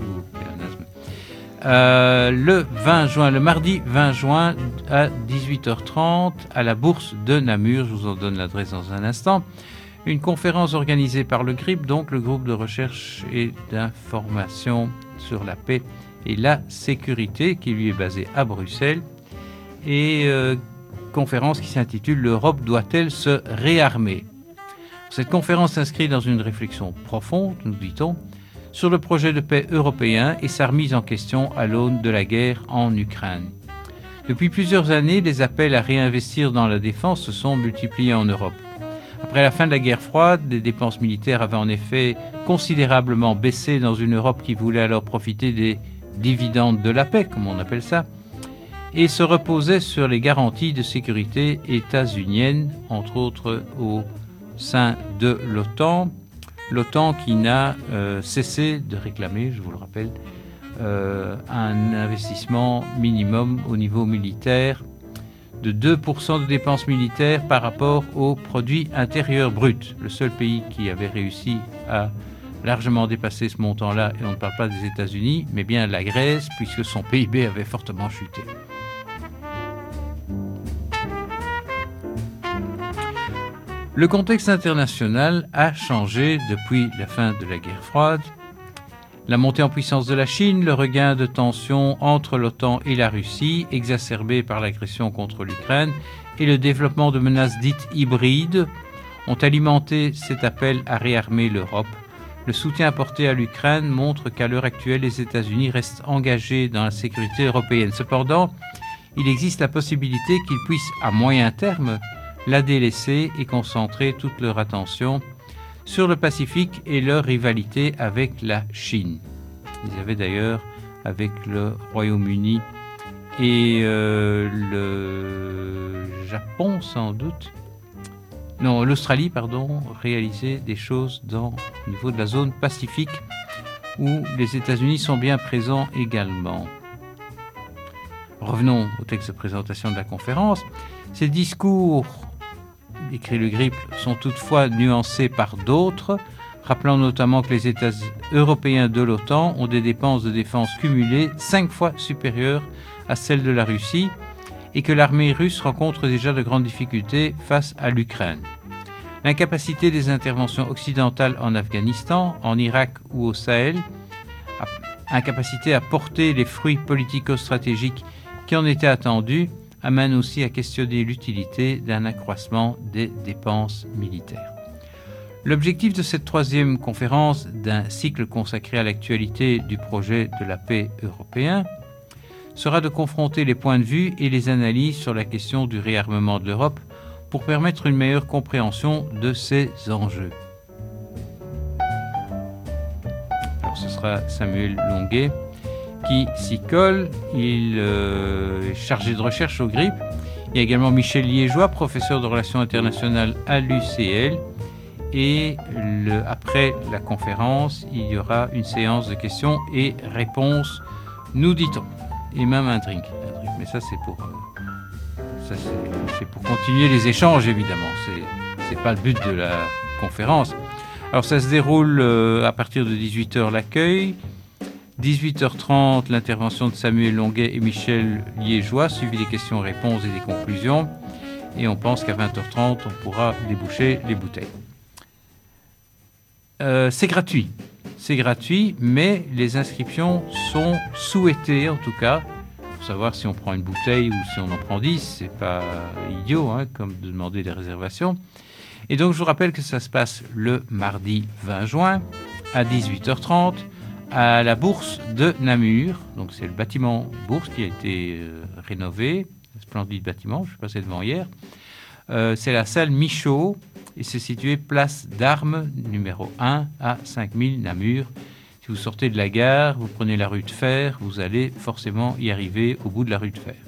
Euh, le vingt juin, le mardi vingt juin à dix-huit heures trente à la bourse de Namur. Je vous en donne l'adresse dans un instant. Une conférence organisée par le G R I P, donc le groupe de recherche et d'information sur la paix et la sécurité, qui lui est basé à Bruxelles. Et euh, conférence qui s'intitule « L'Europe doit-elle se réarmer ?» Cette conférence s'inscrit dans une réflexion profonde, nous dit-on, sur le projet de paix européen et sa remise en question à l'aune de la guerre en Ukraine. Depuis plusieurs années, les appels à réinvestir dans la défense se sont multipliés en Europe. Après la fin de la guerre froide, les dépenses militaires avaient en effet considérablement baissé dans une Europe qui voulait alors profiter des dividendes de la paix, comme on appelle ça, et se reposait sur les garanties de sécurité états-uniennes, entre autres au sein de l'OTAN. L'OTAN qui n'a euh, cessé de réclamer, je vous le rappelle, euh, un investissement minimum au niveau militaire de deux pour cent de dépenses militaires par rapport au produit intérieur brut. Le seul pays qui avait réussi à largement dépasser ce montant-là, et on ne parle pas des États-Unis, mais bien la Grèce, puisque son P I B avait fortement chuté. Le contexte international a changé depuis la fin de la guerre froide. La montée en puissance de la Chine, le regain de tensions entre l'OTAN et la Russie, exacerbé par l'agression contre l'Ukraine, et le développement de menaces dites hybrides ont alimenté cet appel à réarmer l'Europe. Le soutien apporté à l'Ukraine montre qu'à l'heure actuelle, les États-Unis restent engagés dans la sécurité européenne. Cependant, il existe la possibilité qu'ils puissent, à moyen terme, la délaisser et concentrer toute leur attention sur le Pacifique et leur rivalité avec la Chine. Ils avaient d'ailleurs, avec le Royaume-Uni et euh, le Japon sans doute, non, l'Australie, pardon, réalisé des choses dans, au niveau de la zone Pacifique où les États-Unis sont bien présents également. Revenons au texte de présentation de la conférence. Ces discours, écrit le G R I P, sont toutefois nuancés par d'autres, rappelant notamment que les États européens de l'OTAN ont des dépenses de défense cumulées cinq fois supérieures à celles de la Russie et que l'armée russe rencontre déjà de grandes difficultés face à l'Ukraine. L'incapacité des interventions occidentales en Afghanistan, en Irak ou au Sahel incapacité à porter les fruits politico-stratégiques qui en étaient attendus, amène aussi à questionner l'utilité d'un accroissement des dépenses militaires. L'objectif de cette troisième conférence, d'un cycle consacré à l'actualité du projet de la paix européen, sera de confronter les points de vue et les analyses sur la question du réarmement de l'Europe pour permettre une meilleure compréhension de ces enjeux. Alors ce sera Samuel Longuet qui s'y colle. Il euh, est chargé de recherche au GRIP. Il y a également Michel Liégeois, professeur de relations internationales à l'U C L. Et le, après la conférence, il y aura une séance de questions et réponses, nous dit-on. Et même un drink. Un drink. Mais ça, c'est pour, euh, ça, c'est, c'est pour continuer les échanges, évidemment. C'est, c'est pas le but de la conférence. Alors, ça se déroule euh, à partir de dix-huit heures l'accueil. dix-huit heures trente, l'intervention de Samuel Longuet et Michel Liégeois, suivi des questions-réponses et des conclusions. Et on pense qu'à vingt heures trente, on pourra déboucher les bouteilles. Euh, c'est gratuit. C'est gratuit, mais les inscriptions sont souhaitées, en tout cas. Pour savoir si on prend une bouteille ou si on en prend dix, c'est pas idiot, hein, comme de demander des réservations. Et donc, je vous rappelle que ça se passe le mardi vingt juin à dix-huit heures trente à la Bourse de Namur. Donc, c'est le bâtiment Bourse qui a été euh, rénové. Un splendide bâtiment, je suis passé devant hier. Euh, c'est la salle Michaud. Et c'est situé place d'Armes, numéro un, à cinq mille Namur. Si vous sortez de la gare, vous prenez la rue de Fer, vous allez forcément y arriver au bout de la rue de Fer.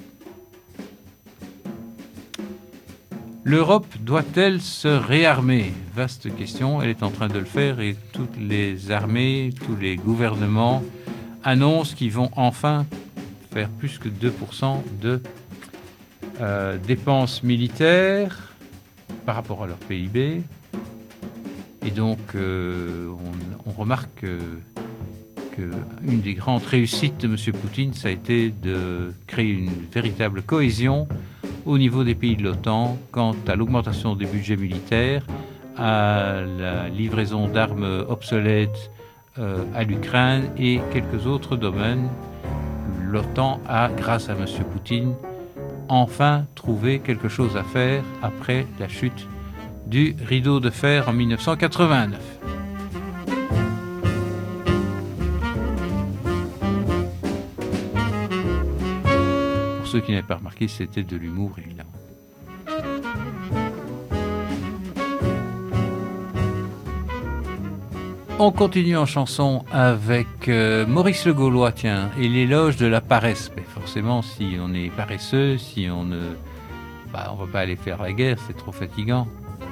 L'Europe doit-elle se réarmer ? Vaste question, elle est en train de le faire et toutes les armées, tous les gouvernements annoncent qu'ils vont enfin faire plus que deux pour cent de euh, dépenses militaires par rapport à leur P I B. Et donc, euh, on, on remarque que, que une des grandes réussites de M. Poutine, ça a été de créer une véritable cohésion au niveau des pays de l'OTAN quant à l'augmentation des budgets militaires, à la livraison d'armes obsolètes euh, à l'Ukraine et quelques autres domaines. L'OTAN a, grâce à M. Poutine, enfin trouvé quelque chose à faire après la chute du rideau de fer en dix-neuf cent quatre-vingt-neuf. Pour ceux qui n'avaient pas remarqué, c'était de l'humour, évidemment. On continue en chanson avec euh, Maurice Le Gaulois, tiens, et l'éloge de la paresse. Mais forcément, si on est paresseux, si on ne... Bah, on ne va pas aller faire la guerre, c'est trop fatigant.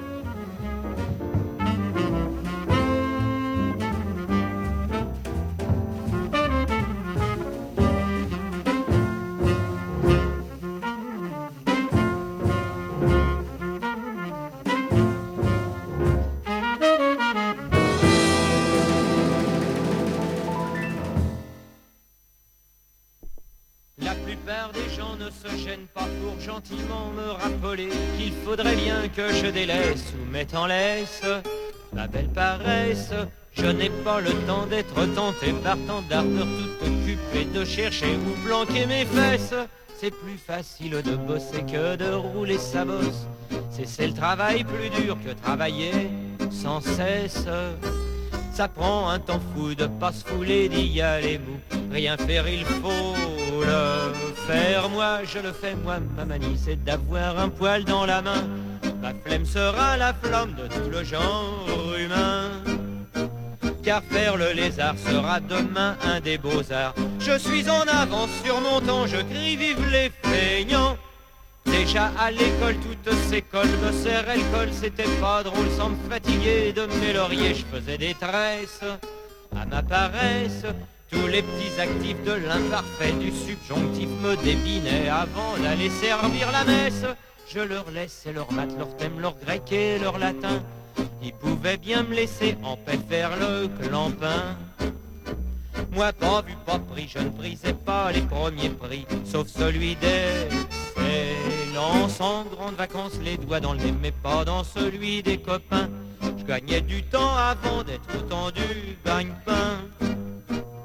Que je délaisse ou mette en laisse ma belle paresse. Je n'ai pas le temps d'être tenté par tant d'ardeur tout occupé de chercher où planquer mes fesses. C'est plus facile de bosser que de rouler sa bosse. C'est, c'est le travail plus dur que travailler sans cesse. Ça prend un temps fou de pas se fouler, d'y aller mou. Rien faire, il faut le faire. Moi, je le fais, moi, ma manie, c'est d'avoir un poil dans la main. Ma flemme sera la flamme de tout le genre humain. Car faire le lézard sera demain un des beaux-arts. Je suis en avance sur mon temps, je crie vive les feignants. Déjà à l'école, toutes ces cols me serraient le col. C'était pas drôle sans me fatiguer de mes lauriers. Je faisais des tresses à ma paresse. Tous les petits actifs de l'imparfait, du subjonctif me débinaient avant d'aller servir la messe. Je leur laissais leur maths, leur thème, leur grec et leur latin. Ils pouvaient bien me laisser en paix faire le clampin. Moi, pas vu, pas pris, je ne brisais pas les premiers prix, sauf celui d'excellence. En grandes vacances, les doigts dans le nez, mais pas dans celui des copains. Je gagnais du temps avant d'être autant du gagne-pain.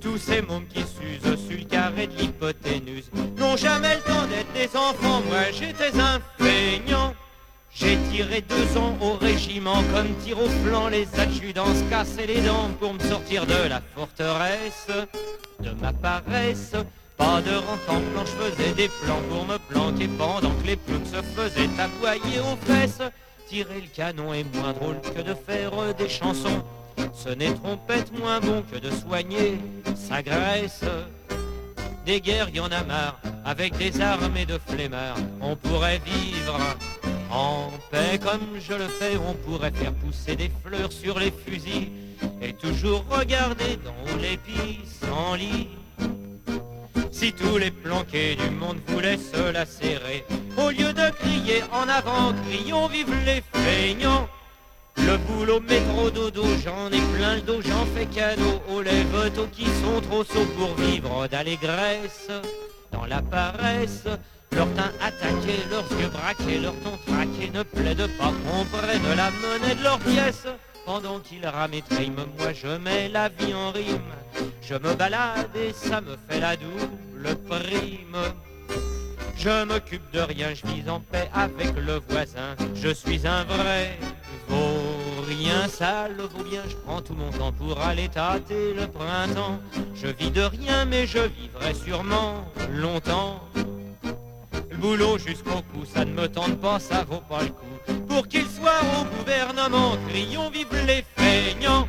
Tous ces mômes qui s'usent sur le carré de l'hypoténuse n'ont jamais le temps d'être des enfants. Moi j'étais un feignant. J'ai tiré deux ans au régiment, comme tir au flanc, les adjudants se cassaient les dents pour me sortir de la forteresse, de ma paresse. Pas de rente en plan, je faisais des plans pour me planquer pendant que les ploucs se faisaient aboyer aux fesses. Tirer le canon est moins drôle que de faire des chansons. Ce n'est trompette moins bon que de soigner sa graisse. Des guerres, y en a marre, avec des armées de flemmards. On pourrait vivre en paix comme je le fais, on pourrait faire pousser des fleurs sur les fusils et toujours regarder d'en haut les pissenlits. Si tous les planqués du monde voulaient se lacérer, au lieu de crier en avant, crions vive les feignants. Le boulot métro dodo, j'en ai plein le dos, j'en fais cadeau aux lèvres qui sont trop sots pour vivre d'allégresse. Dans la paresse, leur teint attaqué, leurs yeux braqués, leur ton traqué ne plaide pas qu'on prenne la monnaie de leurs pièces. Pendant qu'ils rament et triment, moi je mets la vie en rime. Je me balade et ça me fait la double prime. Je m'occupe de rien, je vis en paix avec le voisin. Je suis un vrai vaurien, sale vaut bien. Je prends tout mon temps pour aller tâter le printemps. Je vis de rien mais je vivrai sûrement longtemps. Le boulot jusqu'au cou, ça ne me tente pas, ça vaut pas le coup. Pour qu'il soit au gouvernement, crions vive les feignants.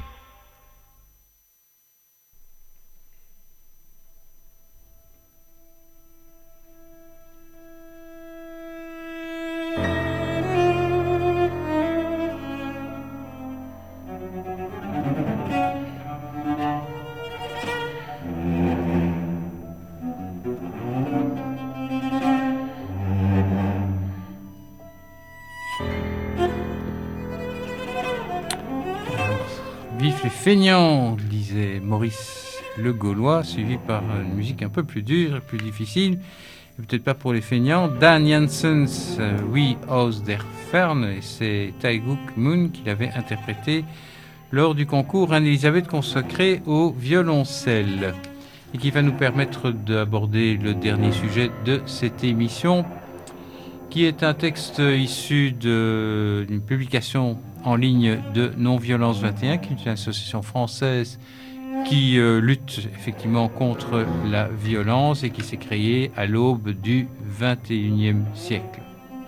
Vive les feignants, disait Maurice le Gaulois, suivi par une musique un peu plus dure, plus difficile, et peut-être pas pour les feignants. Dan Janssens, Wie aus der Ferne, et c'est Taegeuk Moon qui l'avait interprété lors du concours Reine-Élisabeth consacré au violoncelle, et qui va nous permettre d'aborder le dernier sujet de cette émission, qui est un texte issu de, d'une publication en ligne de Non-Violence vingt et un, qui est une association française qui euh, lutte effectivement contre la violence et qui s'est créée à l'aube du vingt et unième siècle.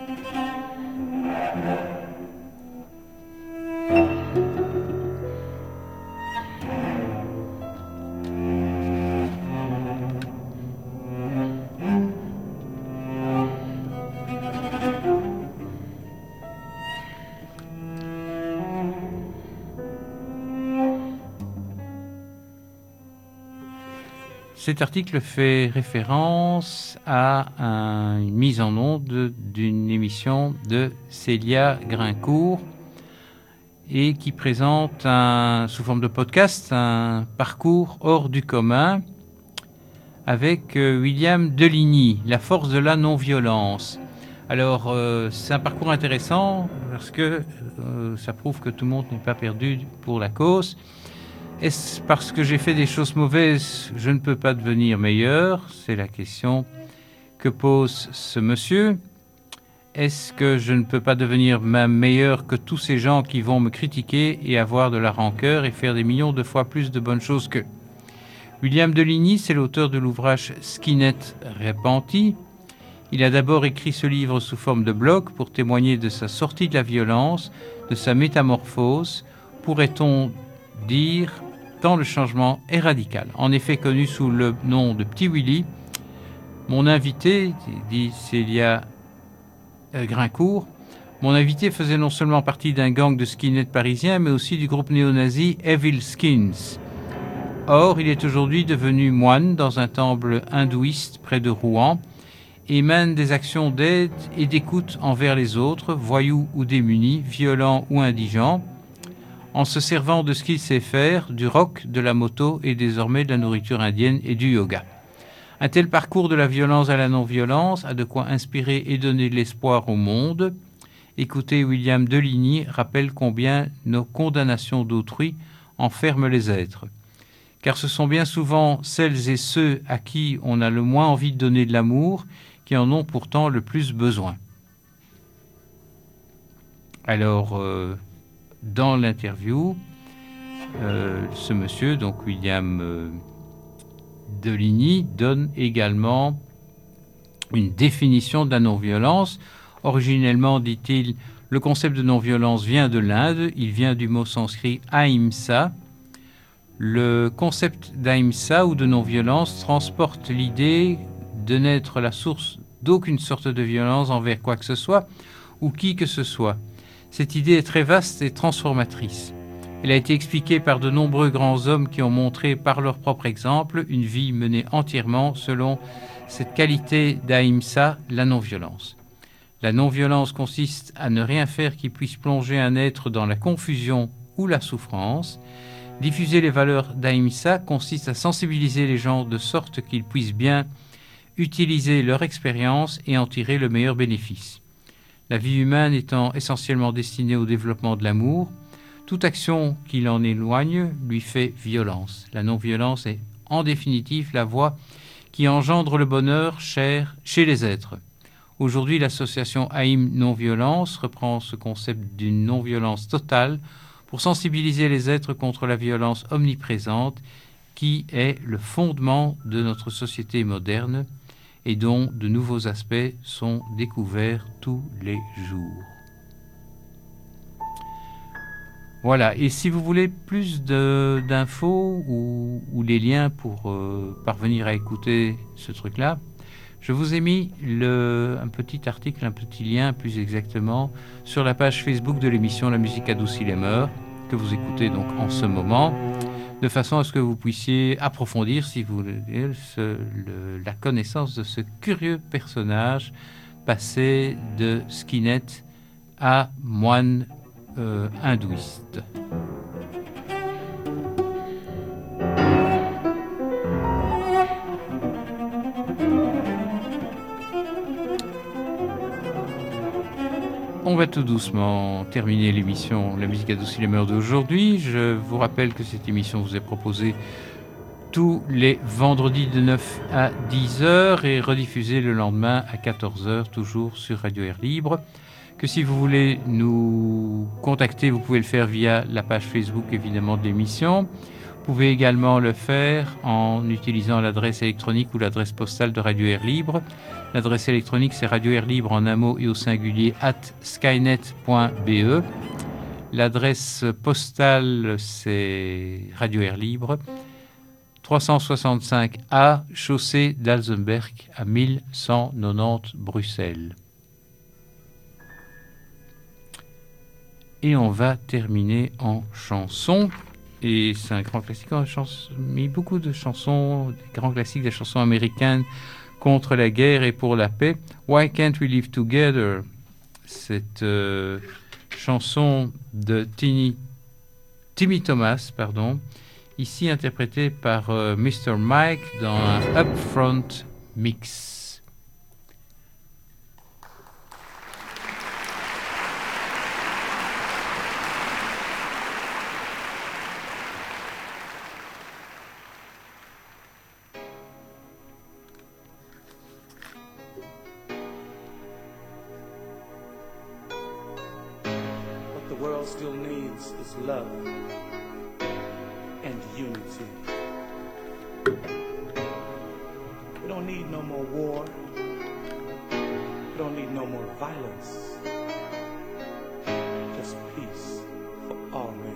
Cet article fait référence à un, une mise en onde d'une émission de Célia Grincourt et qui présente un, sous forme de podcast un parcours hors du commun avec William Deligny, La force de la non-violence. Alors, euh, c'est un parcours intéressant parce que euh, ça prouve que tout le monde n'est pas perdu pour la cause. Est-ce parce que j'ai fait des choses mauvaises, je ne peux pas devenir meilleur? C'est la question que pose ce monsieur. Est-ce que je ne peux pas devenir même meilleur que tous ces gens qui vont me critiquer et avoir de la rancœur et faire des millions de fois plus de bonnes choses qu'eux? William Deligny, c'est l'auteur de l'ouvrage Skinhead Repenti. Il a d'abord écrit ce livre sous forme de blog pour témoigner de sa sortie de la violence, de sa métamorphose, pourrait-on dire, tant le changement est radical. En effet, connu sous le nom de Petit Willy, mon invité, dit Célia Grincourt, mon invité faisait non seulement partie d'un gang de skinheads parisiens, mais aussi du groupe néo-nazi Evil Skins. Or, il est aujourd'hui devenu moine dans un temple hindouiste près de Rouen et mène des actions d'aide et d'écoute envers les autres, voyous ou démunis, violents ou indigents, en se servant de ce qu'il sait faire, du rock, de la moto et désormais de la nourriture indienne et du yoga. Un tel parcours de la violence à la non-violence a de quoi inspirer et donner de l'espoir au monde. Écoutez, William Deligny rappelle combien nos condamnations d'autrui enferment les êtres. car ce sont bien souvent celles et ceux à qui on a le moins envie de donner de l'amour qui en ont pourtant le plus besoin. Alors, euh, dans l'interview, euh, ce monsieur, donc William euh, Deligny, donne également une définition de la non-violence. Originellement, dit-il, le concept de non-violence vient de l'Inde, il vient du mot sanskrit ahimsa. Le concept d'ahimsa ou de non-violence transporte l'idée de n'être la source d'aucune sorte de violence envers quoi que ce soit ou qui que ce soit. Cette idée est très vaste et transformatrice. Elle a été expliquée par de nombreux grands hommes qui ont montré par leur propre exemple une vie menée entièrement selon cette qualité d'ahimsa, la non-violence. La non-violence consiste à ne rien faire qui puisse plonger un être dans la confusion ou la souffrance. Diffuser les valeurs d'ahimsa consiste à sensibiliser les gens de sorte qu'ils puissent bien utiliser leur expérience et en tirer le meilleur bénéfice. La vie humaine étant essentiellement destinée au développement de l'amour, toute action qui l'en éloigne lui fait violence. La non-violence est en définitive la voie qui engendre le bonheur cher chez les êtres. Aujourd'hui, l'association AIM Non-Violence reprend ce concept d'une non-violence totale pour sensibiliser les êtres contre la violence omniprésente qui est le fondement de notre société moderne et dont de nouveaux aspects sont découverts tous les jours. Voilà, et si vous voulez plus de, d'infos ou, ou les liens pour euh, parvenir à écouter ce truc-là, je vous ai mis le, un petit article, un petit lien plus exactement, sur la page Facebook de l'émission La musique adoucit les mœurs, que vous écoutez donc en ce moment, de façon à ce que vous puissiez approfondir, si vous voulez, ce, le, la connaissance de ce curieux personnage passé de skinhead à moine euh, hindouiste. On va tout doucement terminer l'émission La musique adoucit les mœurs d'aujourd'hui. Je vous rappelle que cette émission vous est proposée tous les vendredis de neuf à dix heures et rediffusée le lendemain à quatorze heures, toujours sur Radio Air Libre. Que si vous voulez nous contacter, vous pouvez le faire via la page Facebook évidemment de l'émission. Vous pouvez également le faire en utilisant l'adresse électronique ou l'adresse postale de Radio Air Libre. L'adresse électronique, c'est Radio Air Libre en un mot et au singulier at skynet point b e. L'adresse postale, c'est Radio Air Libre, trois cent soixante-cinq A, chaussée d'Alzenberg, à mille cent quatre-vingt-dix Bruxelles. Et on va terminer en chanson. Et c'est un grand classique, on a mis beaucoup de chansons, des grands classiques, des chansons américaines contre la guerre et pour la paix. Why Can't We Live Together? Cette euh, chanson de Tini, Timmy Thomas, pardon, ici interprétée par euh, mister Mike dans un Upfront mix. The world still needs is love and unity. We don't need no more war. We don't need no more violence. Just peace for all men.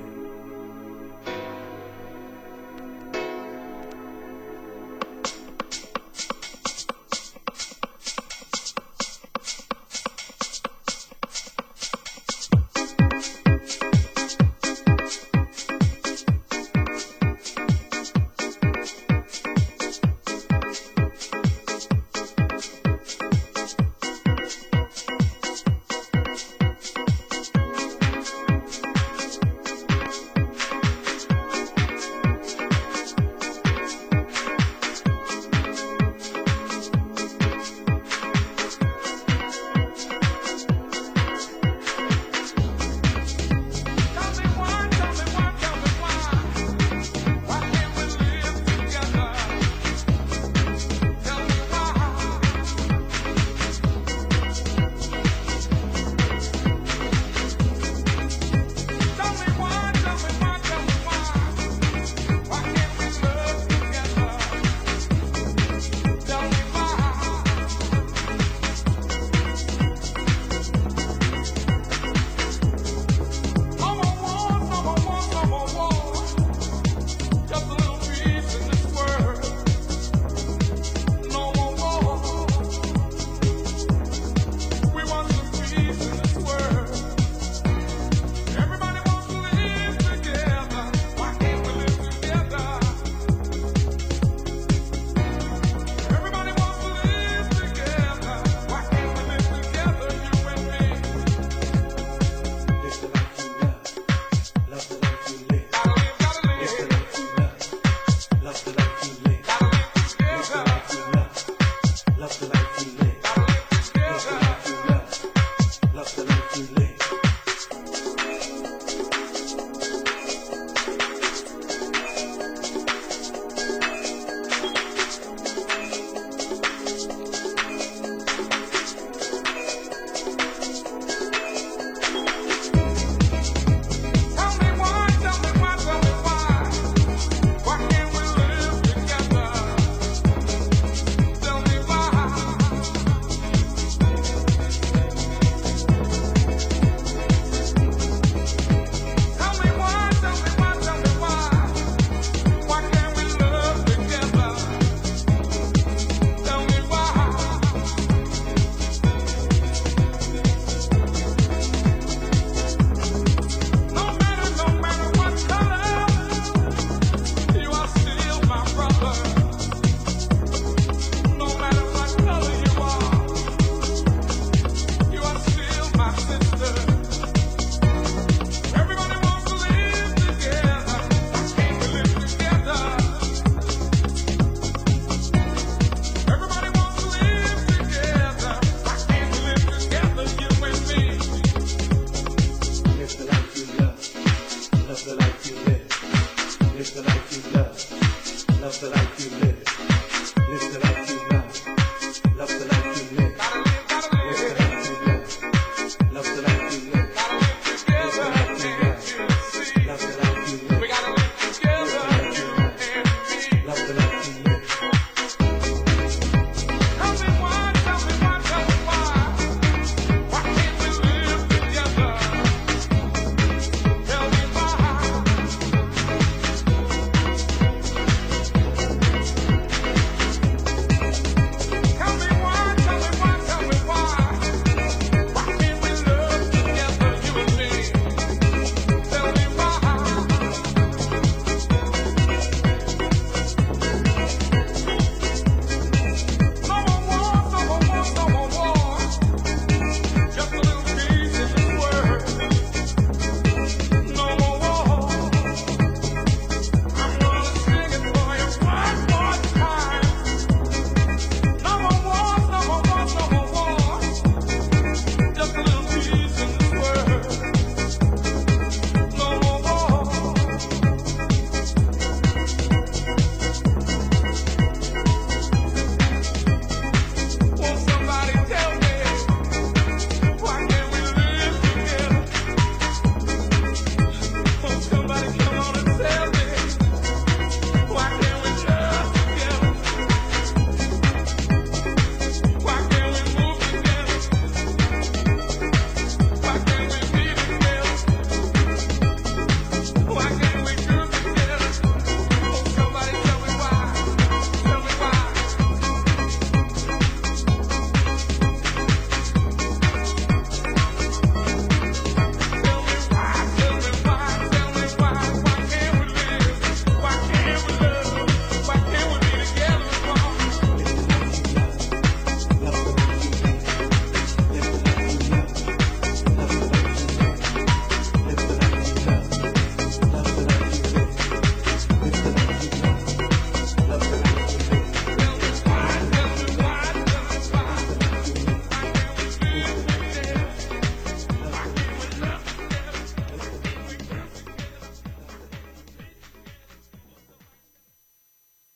Love the life you live. Live the life you love. Love the life you live. Live the life you love.